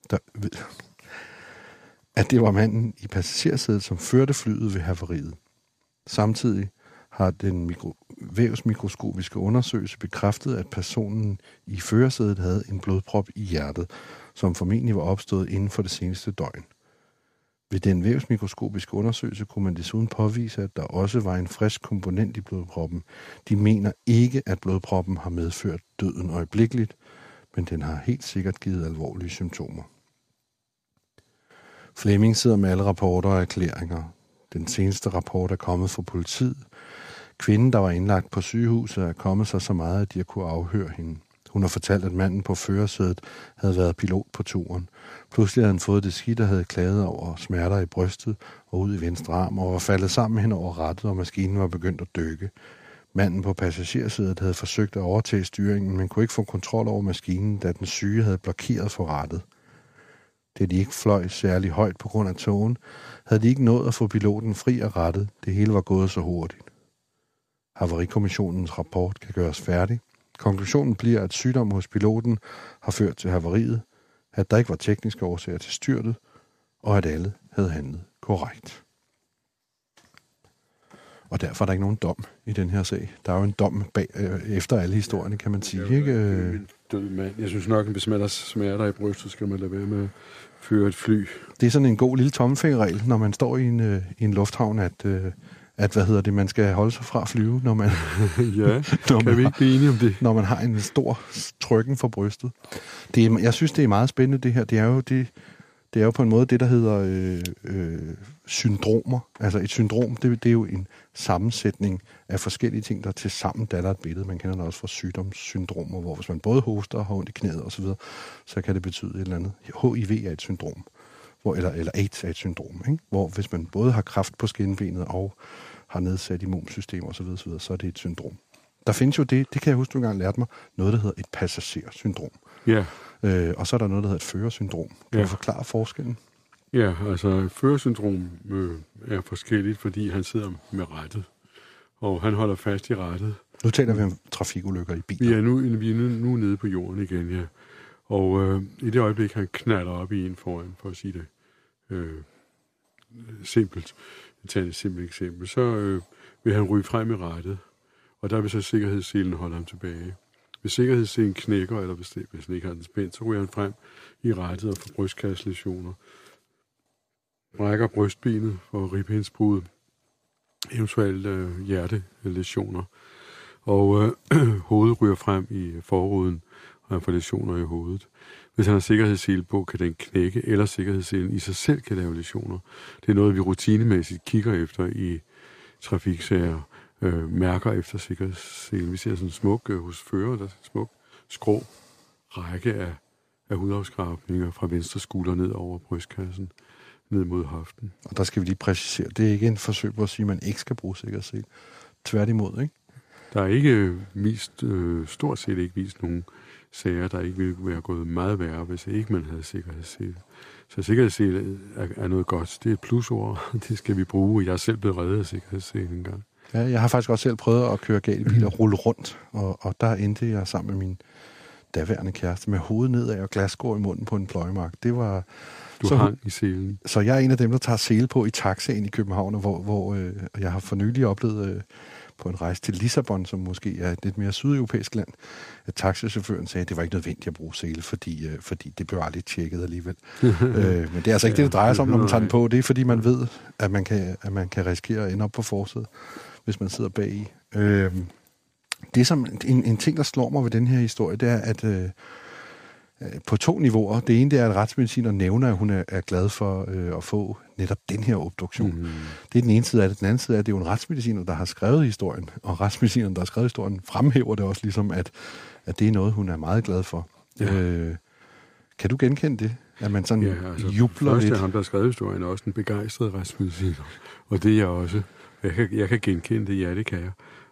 Speaker 2: at det var manden i passagersædet, som førte flyet ved havariet. Samtidig har den vævsmikroskopiske undersøgelse bekræftet, at personen i førersædet havde en blodprop i hjertet, som formentlig var opstået inden for det seneste døgn. Ved den vævsmikroskopiske undersøgelse kunne man desuden påvise, at der også var en frisk komponent i blodproppen. De mener ikke, at blodproppen har medført døden øjeblikkeligt, men den har helt sikkert givet alvorlige symptomer. Fleming sidder med alle rapporter og erklæringer. Den seneste rapport er kommet fra politiet. Kvinden, der var indlagt på sygehuset, er kommet sig så meget, at de har kunne afhøre hende. Hun har fortalt, at manden på førersædet havde været pilot på turen. Pludselig havde han fået det skidt og havde klaget over smerter i brystet og ud i venstre arm og var faldet sammen hen over rattet, og maskinen var begyndt at dykke. Manden på passagersædet havde forsøgt at overtage styringen, men kunne ikke få kontrol over maskinen, da den syge havde blokeret for rattet. Da de ikke fløj særlig højt på grund af tågen, havde de ikke nået at få piloten fri af rattet. Det hele var gået så hurtigt. Havarikommissionens rapport kan gøres færdig. Konklusionen bliver, at sygdom hos piloten har ført til havariet, at der ikke var tekniske årsager til styrtet, og at alle havde handlet korrekt. Og derfor er der ikke nogen dom i den her sag. Der er jo en dom efter alle historierne, kan man sige. Ikke?
Speaker 3: Død mand. Jeg synes nok, at hvis man har smerter i brystet, skal man lade være med at føre et fly.
Speaker 2: Det er sådan en god lille tommelfingerregel, når man står i en lufthavn, at man skal holde sig fra at flyve, når man...
Speaker 3: ja, kan vi ikke blive enige om det?
Speaker 2: Når man har en stor trykken for brystet. Jeg synes, det er meget spændende, det her. Det er jo Det er jo på en måde det, der hedder syndromer. Altså et syndrom, det er jo en sammensætning af forskellige ting, der til sammen danner et billede. Man kender det også fra sygdomssyndromer, hvor hvis man både hoster og har ondt i knæet osv., så kan det betyde et eller andet. HIV er et syndrom, eller AIDS er et syndrom, ikke? Hvor hvis man både har kræft på skinbenet og har nedsat immunsystem osv., så er det et syndrom. Der findes jo det kan jeg huske, du engang lærte mig, noget, der hedder et passagersyndrom.
Speaker 3: Ja.
Speaker 2: Og så er der noget, der hedder et førersyndrom. Kan du forklare forskellen?
Speaker 3: Ja, altså førersyndrom er forskelligt, fordi han sidder med rattet, og han holder fast i rattet.
Speaker 2: Nu taler vi om trafikulykker i biler.
Speaker 3: Vi er nu nede på jorden igen, ja. Og i det øjeblik, han knalder op i en foran, for at sige det simpelt, tage et simpelt eksempel, så vil han ryge frem i rattet, og der vil så sikkerhedsselen holde ham tilbage. Hvis sikkerhedsselen knækker, eller hvis den ikke har den spændt, så ryger han frem i rattet og får brystkasselæsioner. Brækker brystbenet for ribbendsbrud, eventuelt hjertelæsioner. Og hovedet ryger frem i forruden, og han får læsioner i hovedet. Hvis han har sikkerhedssele på, kan den knække, eller sikkerhedsselen i sig selv kan lave læsioner. Det er noget, vi rutinemæssigt kigger efter i trafiksager, mærker efter sikkerhedsselen. Vi ser sådan en smuk hos fører, der er en smuk skrå række af hudafskrabninger fra venstre skulder ned over brystkassen, ned mod hoften.
Speaker 2: Og der skal vi lige præcisere, det er ikke en forsøg på at sige, at man ikke skal bruge sikkerhedssele. Tværtimod, ikke?
Speaker 3: Der er ikke stort set ikke vist nogen sager, der ikke ville være gået meget værre, hvis ikke man havde sikkerhedssele. Så sikkerhedssele er noget godt. Det er et plusord, det skal vi bruge. Jeg er selv blevet reddet af sikkerhedssele en gang.
Speaker 2: Ja, jeg har faktisk også selv prøvet at køre galt i bil og rulle rundt, og der endte jeg sammen med min daværende kæreste med hovedet nedad og glasskår i munden på en pløjemark. Det var...
Speaker 3: Du hang i selen.
Speaker 2: Så jeg er en af dem, der tager sele på i taxaen i København, hvor jeg har for nylig oplevet på en rejse til Lissabon, som måske er et lidt mere sydeuropæisk land, at taxichaufføren sagde, at det var ikke nødvendigt at bruge sele, fordi det blev aldrig tjekket alligevel. Men det er altså ikke det drejer sig om, når man tager den på. Det er, fordi man ved, at man kan risikere at ende op på forsædet, hvis man sidder bagi. Det som en ting, der slår mig ved den her historie, det er, at på 2 niveauer. Det ene det er, at retsmedicineren nævner, at hun er glad for at få netop den her obduktion. Mm. Det er den ene side af det. Den anden side er, at det er jo en retsmediciner, der har skrevet historien. Og retsmedicineren, der har skrevet historien, fremhæver det også ligesom, at det er noget, hun er meget glad for. Ja. Kan du genkende det? At man sådan jubler
Speaker 3: først
Speaker 2: lidt?
Speaker 3: Først er ham, der har skrevet historien, også en begejstret retsmediciner. Og det er jeg også. Jeg kan genkende det, ja, det kan jeg.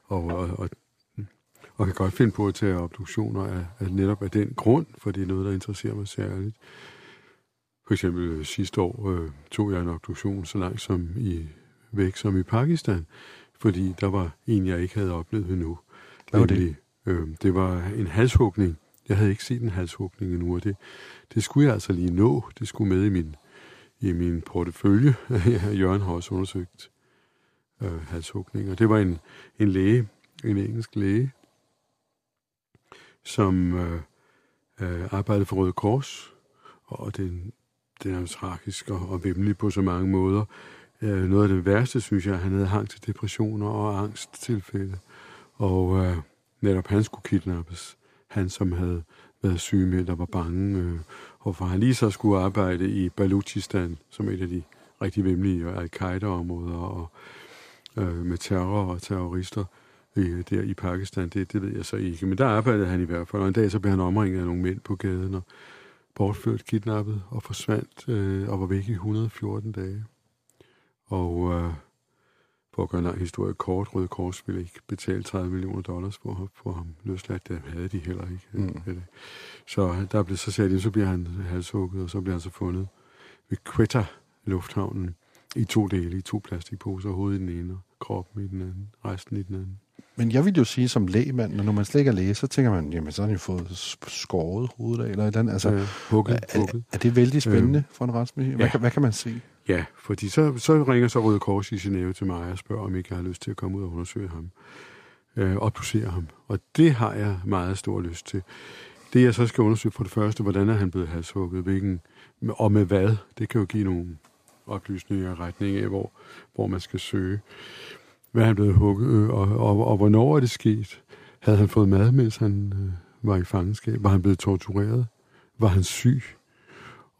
Speaker 3: Og kan godt finde på at tage obduktioner af netop af den grund, for det er noget, der interesserer mig særligt. For eksempel sidste år tog jeg en obduktion så langt væk som i Pakistan, fordi der var en, jeg ikke havde oplevet endnu.
Speaker 2: Hvad var det?
Speaker 3: Det var en halshugning. Jeg havde ikke set en halshugning endnu, og det skulle jeg altså lige nå. Det skulle med i min portefølje. Jørgen har også undersøgt halshugninger. Det var en læge, en engelsk læge, som arbejdede for Røde Kors, og den er jo tragisk og væmmelig på så mange måder. Noget af det værste, synes jeg, han havde hang til depressioner og angsttilfælde, og netop han skulle kidnappes. Han, som havde været syg med, der var bange, og for han lige så skulle arbejde i Baluchistan, som et af de rigtig væmmelige al-Qaida-områder, og med terror og terrorister, der i Pakistan, det ved jeg så ikke. Men der arbejdede han i hvert fald, og en dag så blev han omringet af nogle mænd på gaden, og bortført, kidnappet og forsvandt, og var væk i 114 dage. Og for at gøre en lang historie kort, Røde Kors ville ikke betale $30 million for ham løsladt. Det havde de heller ikke. Så der blev så sat ind, så bliver han halshugget, og så bliver han så fundet ved Quetta lufthavnen i 2 dele, i 2 plastikposer, hovedet i den ene, og kroppen i den anden, resten i den anden.
Speaker 2: Men jeg vil jo sige som lægmand, når man slet ikke er læge, så tænker man, jamen så har de fået skåret hovedet af, eller et eller andet. Altså,
Speaker 3: hugget.
Speaker 2: Er det vældig spændende for en retsmediciner?
Speaker 3: Ja.
Speaker 2: Hvad kan man se?
Speaker 3: Ja, fordi så ringer så Røde Kors i Genève til mig og spørger, om ikke jeg har lyst til at komme ud og undersøge ham. Obducere ham. Og det har jeg meget stor lyst til. Det jeg så skal undersøge for det første, hvordan er han blevet halshugget, og med hvad, det kan jo give nogle oplysninger i retning af, hvor man skal søge. Hvad er han blevet hugget, og hvornår er det sket? Havde han fået mad, mens han var i fangenskab? Var han blevet tortureret? Var han syg?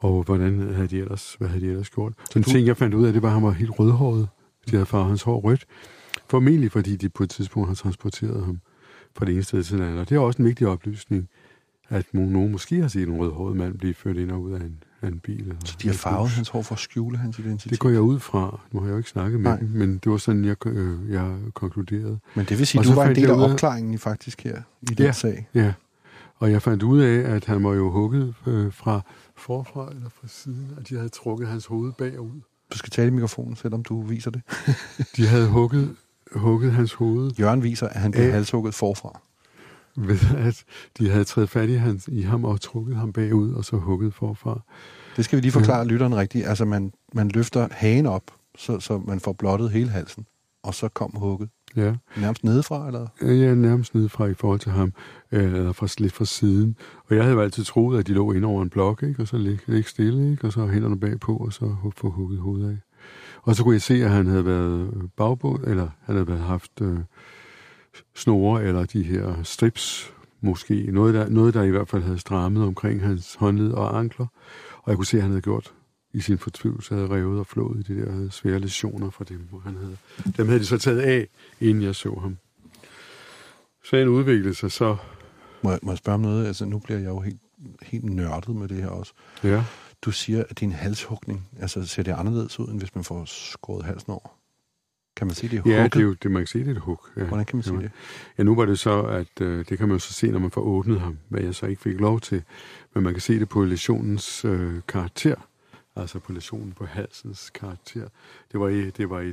Speaker 3: Og hvad havde de ellers gjort? Den ting, jeg fandt ud af, det var, at han var helt rødhåret. De havde farvet hans hår rødt. Formentlig fordi de på et tidspunkt har transporteret ham fra det ene sted til det andet. Det er også en vigtig oplysning, at nogen måske har set en rødhåret mand blive ført ind og ud af en bil.
Speaker 2: Så de har farvet hans hår for at skjule hans identitet?
Speaker 3: Det går jeg ud fra. Nu har jeg jo ikke snakket med dem, men det var sådan, jeg konkluderede.
Speaker 2: Men det vil sige, at du var en del af opklaringen faktisk her i den sag?
Speaker 3: Ja, og jeg fandt ud af, at han var jo hugget fra forfra eller fra siden, og de havde trukket hans hoved bagud.
Speaker 2: Du skal tale i mikrofonen, selvom du viser det.
Speaker 3: De havde hugget hans hoved.
Speaker 2: Jørgen viser, at han blev halshugget forfra.
Speaker 3: Ved at de havde taget fat i ham og trukket ham bagud, og så hugget forfra.
Speaker 2: Det skal vi lige forklare lytteren rigtigt. Altså, man løfter hagen op, så man får blottet hele halsen, og så kom hugget.
Speaker 3: Ja.
Speaker 2: Nærmest nedefra, eller?
Speaker 3: Ja, nærmest nedefra i forhold til ham, eller lidt fra siden. Og jeg havde jo altid troet, at de lå ind over en blok, ikke? Og så ligge stille, ikke? Og så hænderne bagpå, og så få hugget hovedet af. Og så kunne jeg se, at han havde været bagbund, eller han havde haft snore, eller de her strips, måske. Noget, der i hvert fald havde strammet omkring hans håndled og ankler. Og jeg kunne se, at han havde gjort i sin fortvivlelse, havde revet og flået i de der svære lesioner fra dem, hvor han havde. Dem havde de så taget af, inden jeg så ham. Sagen udviklede sig så.
Speaker 2: Må jeg spørge om noget? Altså, nu bliver jeg jo helt nørdet med det her også.
Speaker 3: Ja.
Speaker 2: Du siger, at din halshugning, altså ser det anderledes ud, end hvis man får skåret halsen over? Kan man se det hugget?
Speaker 3: Ja, det er jo det, man kan se, det er et hug. Ja.
Speaker 2: Hvordan kan man se det?
Speaker 3: Ja, nu var det så, at det kan man jo så se, når man får åbnet ham, hvad jeg så ikke fik lov til. Men man kan se det på lesionens karakter. Altså på lesionen på halsens karakter. Det var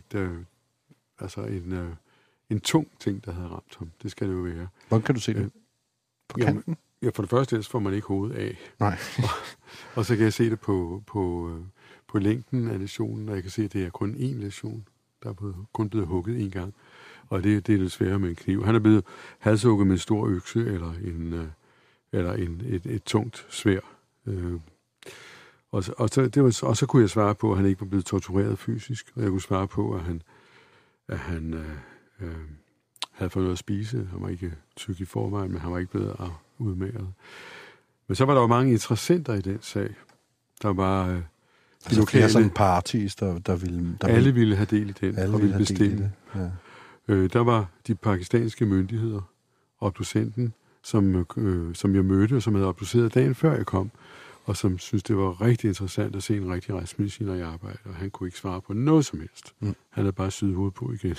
Speaker 3: en tung ting, der havde ramt ham. Det skal det jo være.
Speaker 2: Hvordan kan du se det? På kanten?
Speaker 3: Ja, for det første får man ikke hovedet af.
Speaker 2: Nej.
Speaker 3: og så kan jeg se det på længden af lesionen, og jeg kan se, at det er kun én lesion. Der er kun blevet hugget en gang. Og det er lidt sværere med en kniv. Han er blevet halshugget med en stor økse eller et tungt sværd. Og så kunne jeg svare på, at han ikke var blevet tortureret fysisk. Og jeg kunne svare på, at han havde fået noget at spise. Han var ikke tyk i forvejen, men han var ikke blevet udmagret. Men så var der jo mange interessenter i den sag. Der var
Speaker 2: altså flere sådan parties, der ville
Speaker 3: ville have del i den, og ville bestemme. Ja. Der var de pakistanske myndigheder, obducenten, som jeg mødte, og som havde obduceret dagen før jeg kom, og som synes det var rigtig interessant at se en rigtig retsmediciner i arbejde, og han kunne ikke svare på noget som helst. Han havde bare syet hovedet på igen.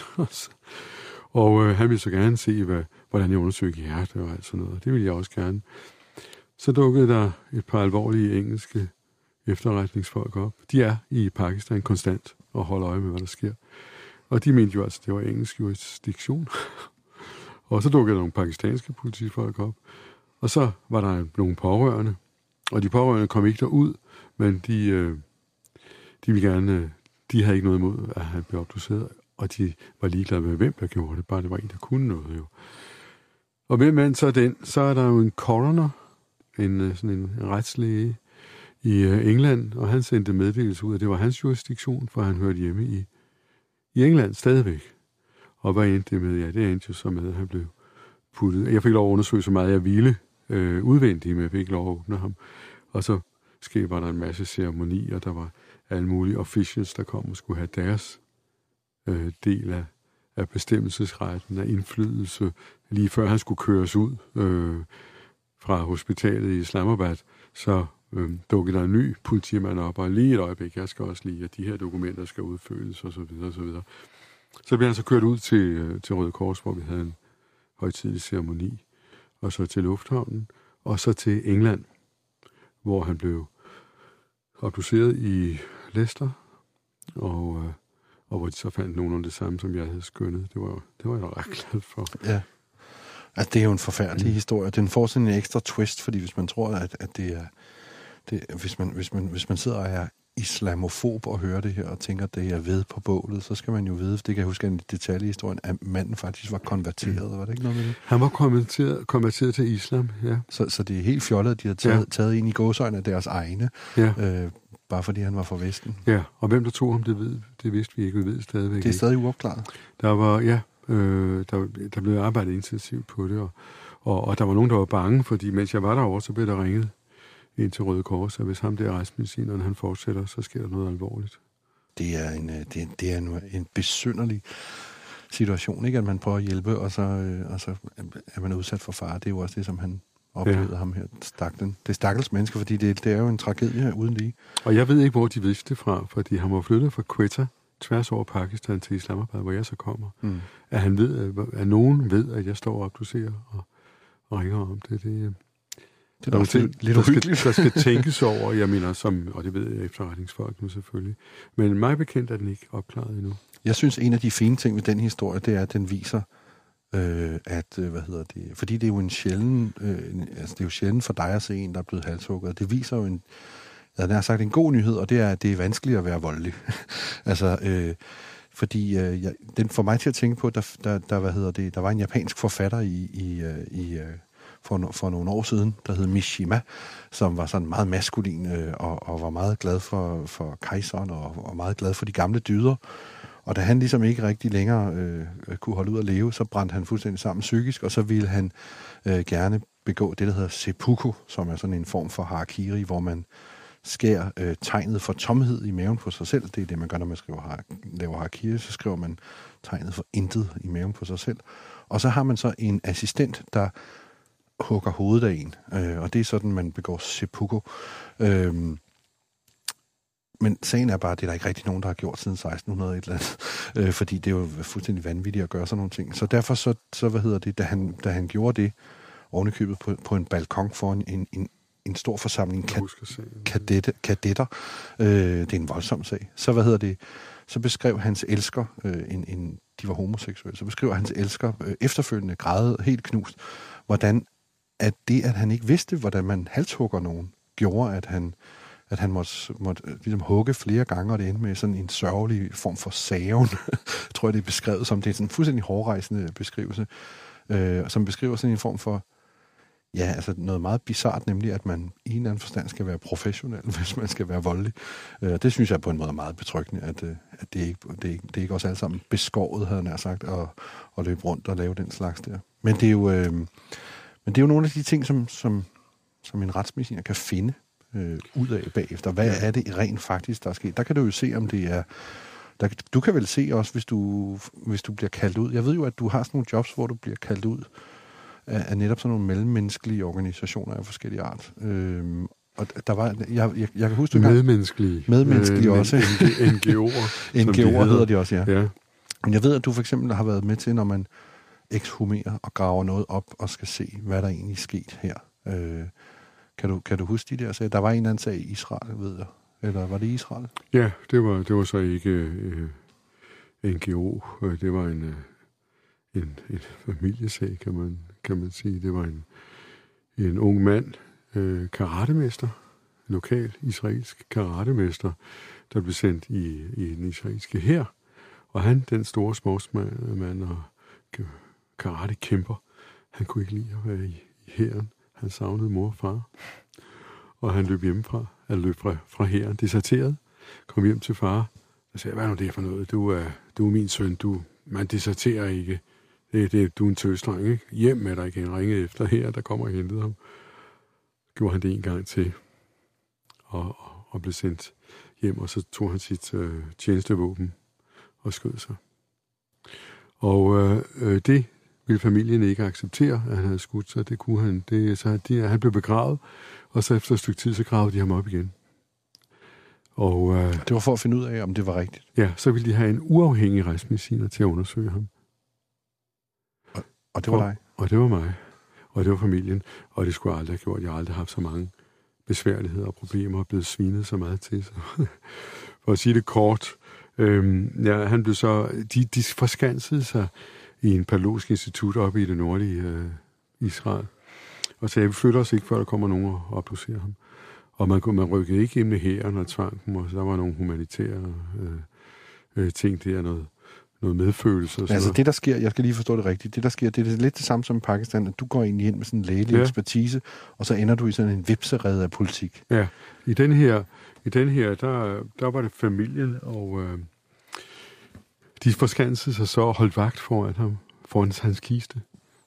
Speaker 3: Og han ville så gerne se, hvordan jeg undersøgte hjerte og alt sådan noget. Det ville jeg også gerne. Så dukkede der et par alvorlige engelske efterretningsfolk op. De er i Pakistan konstant og holder øje med, hvad der sker. Og de mente jo altså, det var engelsk jurisdiktion. Og så dukkede der nogle pakistanske politifolk op. Og så var der nogle pårørende. Og de pårørende kom ikke derud, men de ville gerne, de havde ikke noget imod, at han blev obduceret. Og de var ligeglade med, hvem der gjorde det. Bare det var en, der kunne noget jo. Og hvem end så er der jo en coroner, sådan en retslæge i England, og han sendte meddelelse ud, at det var hans jurisdiktion, for han hørte hjemme i England stadigvæk. Og hvad endte det med? Ja, det endte jo så med, at han blev puttet. Jeg fik lov at undersøge så meget, jeg ville udvendigt, men jeg fik lov at åbne ham. Og så var der en masse ceremonier, der var alle mulige officials, der kom og skulle have deres del af bestemmelsesretten, af indflydelse, lige før han skulle køres ud fra hospitalet i Islamabad, så dukkede der en ny politimand op, og lige et øjeblik, jeg skal også lige, at de her dokumenter skal udfyldes, og så videre, og så videre. Så blev han så kørt ud til Røde Kors, hvor vi havde en højtidlig ceremoni, og så til lufthavnen, og så til England, hvor han blev obduceret i Leicester, og hvor de så fandt nogenlunde det samme, som jeg havde skønnet. Det var jeg da ret glad for.
Speaker 2: Ja. Altså, det er jo en forfærdelig historie. Den får sådan en ekstra twist, fordi hvis man tror, at det er... Hvis man sidder og er islamofob og hører det her og tænker, at det er ved på bålet, så skal man jo vide, det kan jeg huske en detalje i historien, at manden faktisk var konverteret. Var det ikke noget med det?
Speaker 3: Han var konverteret til islam, ja.
Speaker 2: Så det er helt fjollet, at de har taget ind i gåseøjne af deres egne, bare fordi han var fra Vesten.
Speaker 3: Ja, og hvem der tog ham, det vidste vi ikke. Vi ved stadigvæk.
Speaker 2: Det er stadig uopklaret.
Speaker 3: Der blev arbejdet intensivt på det, og der var nogen, der var bange, fordi mens jeg var derovre, så blev der ringet ind til Røde Kors, og hvis ham der retsmedicineren, han fortsætter, så sker der noget alvorligt.
Speaker 2: Det er en besynderlig situation, ikke? At man prøver at hjælpe, og så er man udsat for fare. Det er jo også det, som han oplevede ham her. Det stakkels mennesker, fordi det er jo en tragedie uden lige.
Speaker 3: Og jeg ved ikke, hvor de vidste det fra, fordi han var flyttet fra Quetta tværs over Pakistan til Islamabad, hvor jeg så kommer. At nogen ved, at jeg står og obducerer og ringer om det.
Speaker 2: Det er også lidt uhyggeligt.
Speaker 3: Der skal tænkes over, jeg mener, og det ved jeg efterretningsfolk nu selvfølgelig. Men mig bekendt er den ikke opklaret endnu.
Speaker 2: Jeg synes, en af de fine ting ved den historie, det er, at den viser, fordi det er jo en sjælden, det er jo sjældent for dig at se en, der er blevet halshugget. Det viser jo en god nyhed, og det er, at det er vanskeligt at være voldelig. Fordi den får mig til at tænke på, der var en japansk forfatter for nogle år siden, der hed Mishima, som var sådan meget maskulin og var meget glad for kejseren og meget glad for de gamle dyder. Og da han ligesom ikke rigtig længere kunne holde ud at leve, så brændte han fuldstændig sammen psykisk, og så ville han gerne begå det, der hedder seppuku, som er sådan en form for harakiri, hvor man skærer tegnet for tomhed i maven på sig selv. Det er det, man gør, når man laver harakiri. Så skriver man tegnet for intet i maven på sig selv. Og så har man så en assistent, der hugger hovedet af en. Og det er sådan, man begår seppuku. Men sagen er bare, at det er der ikke rigtig nogen, der har gjort siden 1600 et eller andet. Fordi det er jo fuldstændig vanvittigt at gøre sådan nogle ting. Så derfor da han gjorde det, ovenikøbet på en balkon foran en stor forsamling kadetter. Det er en voldsom sag. Så beskrev hans elsker, de var homoseksuelle, så beskrev hans elsker efterfølgende grædede helt knust, hvordan at han ikke vidste, hvordan man halshugger nogen, gjorde, at han måtte ligesom hugge flere gange, og det endte med sådan en sørgelig form for saven. Tror jeg, det er beskrevet som, det er sådan en fuldstændig hårdrejsende beskrivelse, som beskriver sådan en form for, noget meget bizart, nemlig at man i en eller anden forstand skal være professionel, hvis man skal være voldelig. Det synes jeg på en måde er meget betryggende, at det er ikke også alle sammen beskåret, havde jeg nær sagt, at løbe rundt og lave den slags der. Men det er jo nogle af de ting, som en retsmediciner kan finde ud af bagefter. Hvad er det rent faktisk, der er sket? Der kan du jo se, om det er... Du kan vel se også, hvis du bliver kaldt ud. Jeg ved jo, at du har sådan nogle jobs, hvor du bliver kaldt ud af netop sådan nogle mellemmenneskelige organisationer af forskellige art. Og der var... Jeg kan huske, du Medmenneskelige også.
Speaker 3: NGO'er.
Speaker 2: NGO'er hedder de også, ja.
Speaker 3: Ja.
Speaker 2: Men jeg ved, at du for eksempel har været med til, når man ekshumerer og graver noget op og skal se, hvad der egentlig er sket her. Kan du huske de der sager? Der var en eller anden sag i Israel, ved jeg. Eller var det Israel?
Speaker 3: Ja, det var så ikke NGO. Det var en familiesag, kan man sige. Det var en ung mand, karatemester, lokal israelsk karatemester, der blev sendt i den israelske hær. Og han, den store sportsmand og karatekæmper, han kunne ikke lide at være i hæren. Han savnede mor og far. Og han løb hjemmefra, fra hæren, deserteret, kom hjem til far og sagde, hvad er nu det for noget? Du er min søn, man deserterer ikke. Du er en tøsdreng, ikke? Hjem med dig igen, ringede efter her, der kommer og hentede ham. Gjorde han det en gang til, og blev sendt hjem, og så tog han sit tjenestevåben og skød sig. Og det ville familien ikke acceptere, at han havde skudt sig. Det kunne han. Han blev begravet, og så efter et stykke tid, så gravede de ham op igen. Og
Speaker 2: det var for at finde ud af, om det var rigtigt?
Speaker 3: Ja, så ville de have en uafhængig retsmediciner til at undersøge ham.
Speaker 2: Og det var dig?
Speaker 3: Og det var mig. Og det var familien. Og det skulle jeg aldrig have gjort. Jeg har aldrig haft så mange besværligheder og problemer og blevet svinet så meget til. Så for at sige det kort. Han blev så... De forskansede sig i en patologisk institut oppe i det nordlige Israel. Og sagde, vi flytter os ikke, før der kommer nogen og obducerer ham. Og man rykkede ikke ind med hæren og tvang dem, og så der var nogle humanitære ting der, noget medfølelse. Og
Speaker 2: altså det, der sker, jeg skal lige forstå det rigtigt, det der sker, det er lidt det samme som i Pakistan, at du går egentlig ind med sådan en lægelig ekspertise, og så ender du i sådan en vipserede af politik.
Speaker 3: Ja, i den her, der var det familien, og de forskansede sig så og holdt vagt foran ham, foran hans kiste,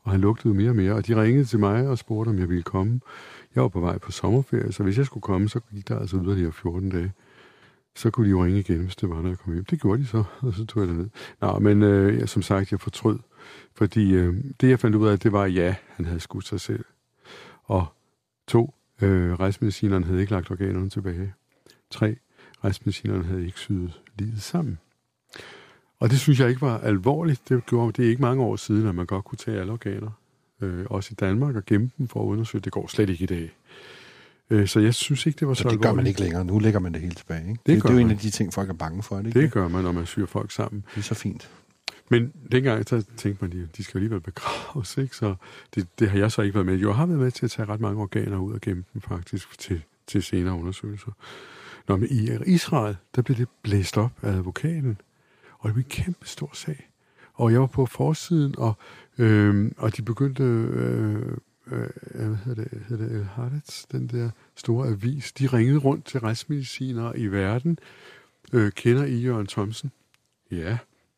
Speaker 3: Og han lugtede mere og mere, og de ringede til mig og spurgte, om jeg ville komme. Jeg var på vej på sommerferie, så hvis jeg skulle komme, så gik der altså yderligere 14 dage. Så kunne de jo ringe igen, hvis det var, når jeg kom hjem. Det gjorde de så, og så tog jeg det ned. Nå, men som sagt, jeg fortrød. Fordi det, jeg fandt ud af, det var, ja, han havde skudt sig selv. Og 2, rejsemedicinerne havde ikke lagt organerne tilbage. 3, rejsemedicinerne havde ikke syet livet sammen. Og det synes jeg ikke var alvorligt. Det er ikke mange år siden, at man godt kunne tage alle organer. Også i Danmark, og gemme dem for at undersøge. Det går slet ikke i dag. Så jeg synes ikke, det var så alvorligt.
Speaker 2: Det gør man ikke længere. Nu lægger man det hele tilbage. Ikke? Det er jo en af de ting, folk er bange for. Ikke?
Speaker 3: Det gør man, når man syr folk sammen.
Speaker 2: Det er så fint.
Speaker 3: Men dengang så tænkte man, de skal jo alligevel begraves, ikke? Så det har jeg så ikke været med. Jeg har været med til at tage ret mange organer ud og gemme dem faktisk til senere undersøgelser. Nå, men i Israel, der blev det blæst op af advokaten, og det blev en kæmpe stor sag. Og jeg var på forsiden, og de begyndte, hvad hedder det El Haaretz, den der store avis, de ringede rundt til retsmedicinere i verden. Kender I Jørgen Thomsen? Ja.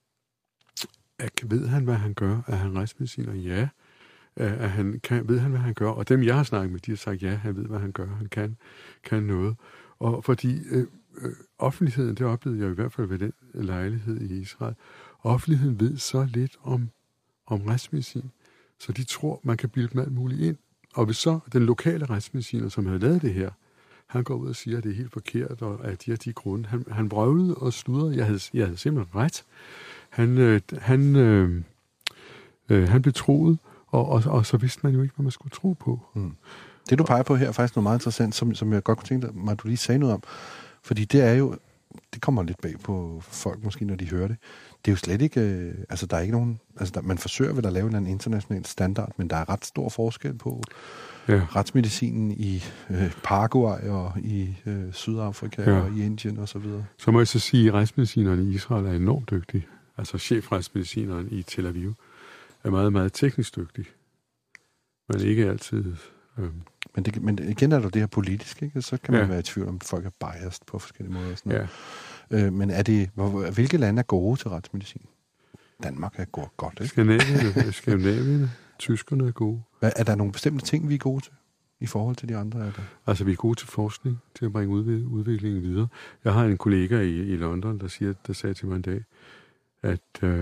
Speaker 3: Ved han, hvad han gør? Er han retsmediciner? Ja. Ved han, hvad han gør? Og dem, jeg har snakket med, de har sagt, ja, han ved, hvad han gør. Han kan noget. Og fordi offentligheden, det oplevede jeg i hvert fald ved den lejlighed i Israel, offentligheden ved så lidt om retsmedicin, så de tror, man kan bilde dem alt muligt ind. Og hvis så den lokale retsmediciner, som havde lavet det her, han går ud og siger, at det er helt forkert, og at de grunde. Han brøvlede og sludrede. Jeg havde simpelthen ret. Han blev troet, og så vidste man jo ikke, hvad man skulle tro på.
Speaker 2: Det, du peger på her, er faktisk noget meget interessant, som jeg godt kunne tænke dig, at du lige sagde noget om. Fordi det er jo, det kommer lidt bag på folk måske, når de hører det. Det er jo slet ikke, der er ikke nogen, man forsøger vel at lave en international standard, men der er ret stor forskel på retsmedicinen i Paraguay og i Sydafrika og i Indien og så videre.
Speaker 3: Så må jeg så sige, at retsmedicinerne i Israel er enormt dygtige. Altså chefretsmedicineren i Tel Aviv er meget, meget teknisk dygtig. Men ikke altid.
Speaker 2: Men igen er der det her politisk, ikke? Så kan man være i tvivl om, folk er biased på forskellige måder. Og sådan noget. Men hvilke lande er gode til retsmedicin? Danmark er godt, ikke?
Speaker 3: Skandinavien, tyskerne er gode.
Speaker 2: Er der nogle bestemte ting, vi er gode til i forhold til de andre?
Speaker 3: Altså, vi er gode til forskning, til at bringe udviklingen videre. Jeg har en kollega i London, der sagde til mig en dag, at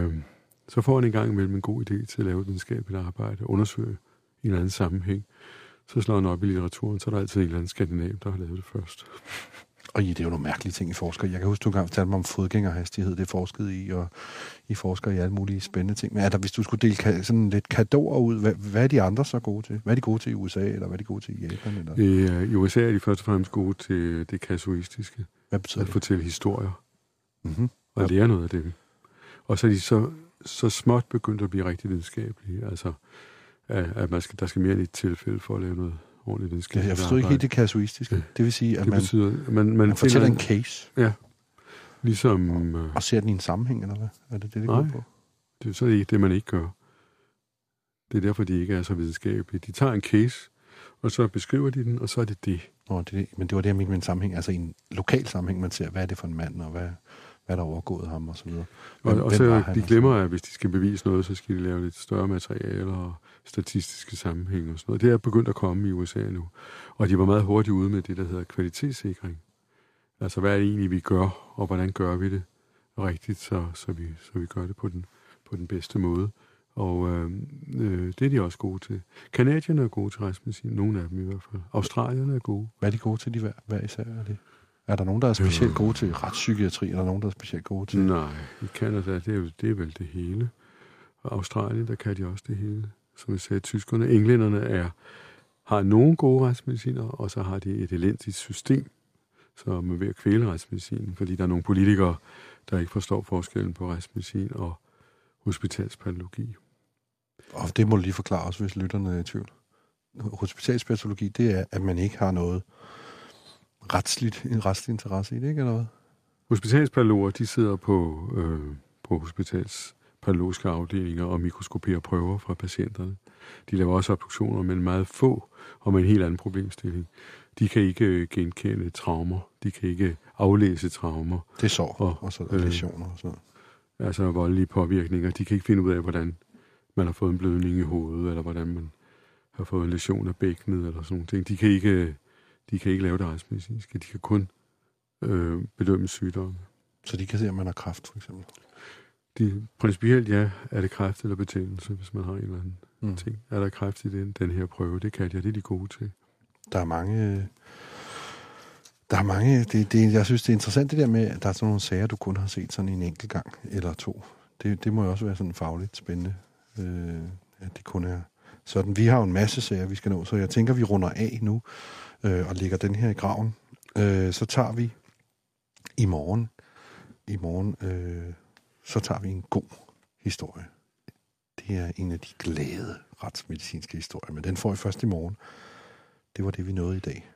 Speaker 3: så får han en gang imellem en god idé til at lave et videnskabeligt arbejde, undersøge i en eller anden sammenhæng. Så slår han op i litteraturen, så er der altid en eller anden skandinav, der har lavet det først.
Speaker 2: Og det er jo nogle mærkelige ting, I forsker. Jeg kan huske, du engang fortalte mig om fodgængerhastighed, det er forsket i, og I forsker i alle mulige spændende ting. Men hvis du skulle dele sådan lidt cadeauer ud, hvad er de andre så gode til? Hvad er de gode til i USA, eller hvad er de gode til i Japan? Eller?
Speaker 3: I USA er de først og fremmest gode til det kasuistiske.
Speaker 2: Hvad betyder det?
Speaker 3: At fortælle historier.
Speaker 2: Mm-hmm.
Speaker 3: Og lære noget af det. Og så er de så småt begyndt at blive rigtig videnskabelige. Altså, at der skal mere end et tilfælde for at lave noget ordentligt videnskabeligt.
Speaker 2: Jeg forstår ikke helt det kasuistiske. Det vil sige, at man fortæller en case.
Speaker 3: Ja. Ligesom...
Speaker 2: Og ser den i en sammenhæng, eller hvad? Er det
Speaker 3: går
Speaker 2: på?
Speaker 3: Så er det ikke det, man ikke gør. Det er derfor, de ikke er så videnskabelige. De tager en case, og så beskriver de den, og så er det det.
Speaker 2: Men det var det, jeg mente med en sammenhæng. Altså i en lokal sammenhæng, man ser, hvad er det for en mand, og hvad der overgået ham, og så videre.
Speaker 3: Og så de glemmer, at hvis de skal bevise noget, så skal de lave lidt større materiale og statistiske sammenhæng og sådan noget. Det er begyndt at komme i USA nu. Og de var meget hurtigt ude med det, der hedder kvalitetssikring. Altså, hvad er det egentlig, vi gør, og hvordan gør vi det rigtigt, så vi gør det på den bedste måde. Og det er de også gode til. Canadierne er gode til retsmedicin, nogle af dem i hvert fald. Australierne er gode.
Speaker 2: Hvad er de gode til, hver især er det? Er der nogen, der er specielt gode til retspsykiatri? Er der nogen, der er specielt gode til...
Speaker 3: Nej, i Canada, det er vel det hele. Og Australien, der kan de også det hele. Som jeg sagde, tyskerne, englænderne har nogle gode retsmediciner, og så har de et elendigt system, som er ved at kvæle retsmedicinen, fordi der er nogle politikere, der ikke forstår forskellen på retsmedicin og hospitalspatologi.
Speaker 2: Og det må du lige forklare os, hvis lytterne er i tvivl. Hospitalspatologi, det er, at man ikke har noget en retslig interesse i det, ikke, eller hvad?
Speaker 3: Hospitalspatologer, de sidder på hospitalspatologiske afdelinger og mikroskoperer prøver fra patienterne. De laver også obduktioner, men meget få og med en helt anden problemstilling. De kan ikke genkende traumer. De kan ikke aflæse traumer.
Speaker 2: Det er sår og så læsioner og sådan noget.
Speaker 3: Altså voldelige påvirkninger. De kan ikke finde ud af, hvordan man har fået en blødning i hovedet, eller hvordan man har fået en lesion af bækkenet, eller sådan nogle ting. De kan ikke lave det retsmedicinske. De kan kun bedømme sygdomme.
Speaker 2: Så de kan se, om man har kræft, for eksempel?
Speaker 3: Principielt, ja, er det kræft eller betændelse, hvis man har en eller anden ting. Er der kræft i den her prøve? Det kan jeg, det er de gode til.
Speaker 2: Der er mange... jeg synes, det er interessant det der med, at der er sådan nogle sager, du kun har set sådan en enkelt gang eller to. Det må jo også være sådan fagligt spændende, at det kun er sådan. Vi har jo en masse sager, vi skal nå, så jeg tænker, vi runder af nu og lægger den her i graven. Så tager vi i morgen, så tager vi en god historie. Det er en af de glade retsmedicinske historier, men den får I først i morgen. Det var det, vi nåede i dag.